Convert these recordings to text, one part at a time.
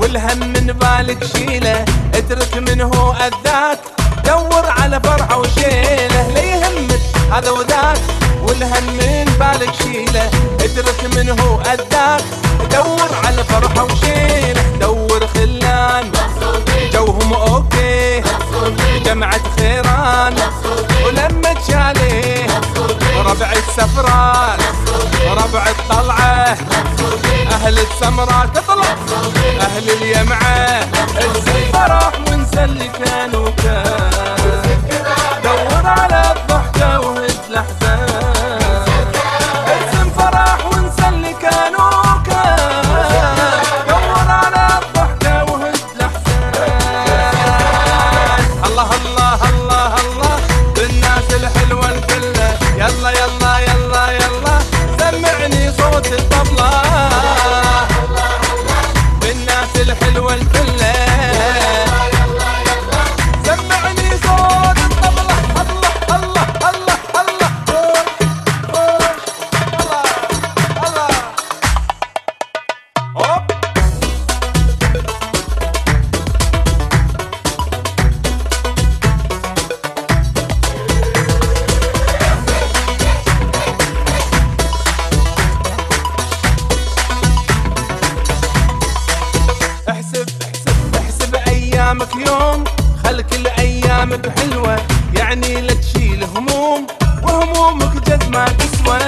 والهم من بالك شيله، اترك من هو اذاك، دور على فرحه وشيله. لا يهمك هذا وذاك، والهم من بالك شيله، اترك من هو اذاك، دور على فرحه وشيله. دور خلان جوهم اوكي، جمعة خيران ولما تشاليه، ربع السفران ربع الطلعة، اهل السمرة تطلع اهل اليمعة. انسى الفرح وانسى اللي كان وكان، دور على الضحكة وهز الاحزان. انسى الفرح وانسى اللي كان وكان، دور على الضحكة وهز الاحزان. الله الله الله الله بالناس الحلوة الكلة، يلا يلا يلا يلا سمعني صوت الطبلة. بالناس الحلوة الكلة سمعني صوت الطبلة. الله الله الله الله الله الله هوب. احسب احسب احسب ايامك يوم، خل كل ايامك حلوة، يعني لا تشيل هموم وهمومك جد ما تسوى.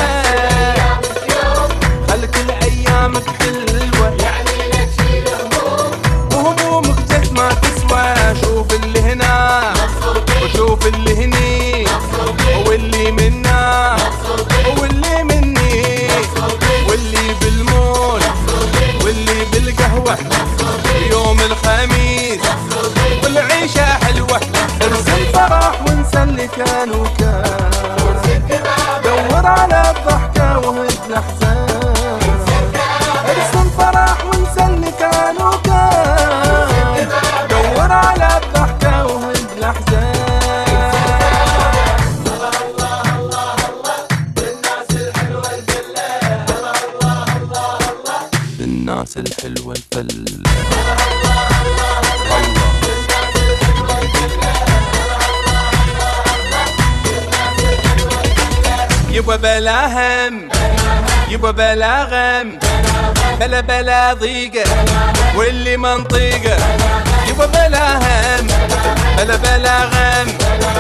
خل كل ايامك حلوة، يعني لا تشيل هموم وهمومك جد ما تسوى. شوف اللي هنا وشوف اللي هني، واللي منا واللي مني، واللي بالمول واللي بالقهوة يوم الخميس، والعيشة حلوة. ارسم فرح وانسى اللي كان وكان، دور على الضحكة وهز الاحزان. ارسم فرح وانسى اللي كان وكان، دور على الضحكة وهز الاحزان. الناس الحلوة الفلة، يبا بلا هم يبا بلا غم، بلا بلا ضيقة واللي منطيقة. يبا بلا هم بلا بلا غم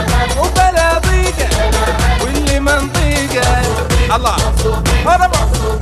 وبلا ضيقة واللي منطيقة. الله مرحبا.